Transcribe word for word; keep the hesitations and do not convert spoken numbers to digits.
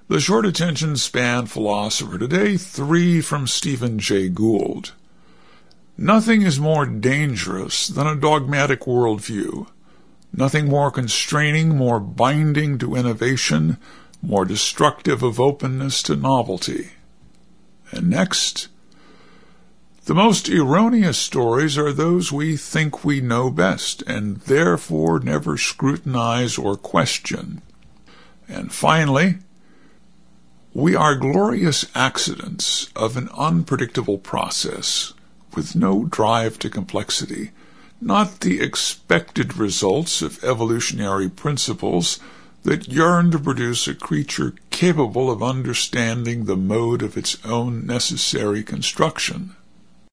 The short attention span philosopher today, three from Stephen Jay Gould. Nothing is more dangerous than a dogmatic worldview. Nothing more constraining, more binding to innovation, more destructive of openness to novelty. And next, the most erroneous stories are those we think we know best and therefore never scrutinize or question. And finally, we are glorious accidents of an unpredictable process with no drive to complexity, not the expected results of evolutionary principles that yearn to produce a creature capable of understanding the mode of its own necessary construction.